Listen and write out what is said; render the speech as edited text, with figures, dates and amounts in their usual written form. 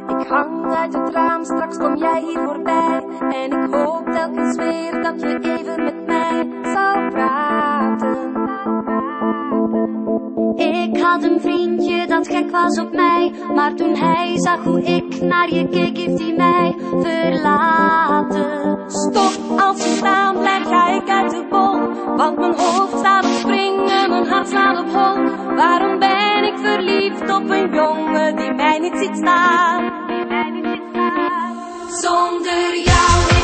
Ik hang uit het raam, straks kom jij hier voorbij. En ik hoop telkens weer dat je even met mij zou praten. Ik had een vriendje dat gek was op mij, maar toen hij zag hoe ik naar je keek, heeft hij mij verlaten. Stop, als we staan blijf, ga ik uit de bol. Want mijn hoofd staat op springen, mijn hart slaat op hol. Waarom ben ik verliefd op een jongen die mij niet ziet staan? Zonder jou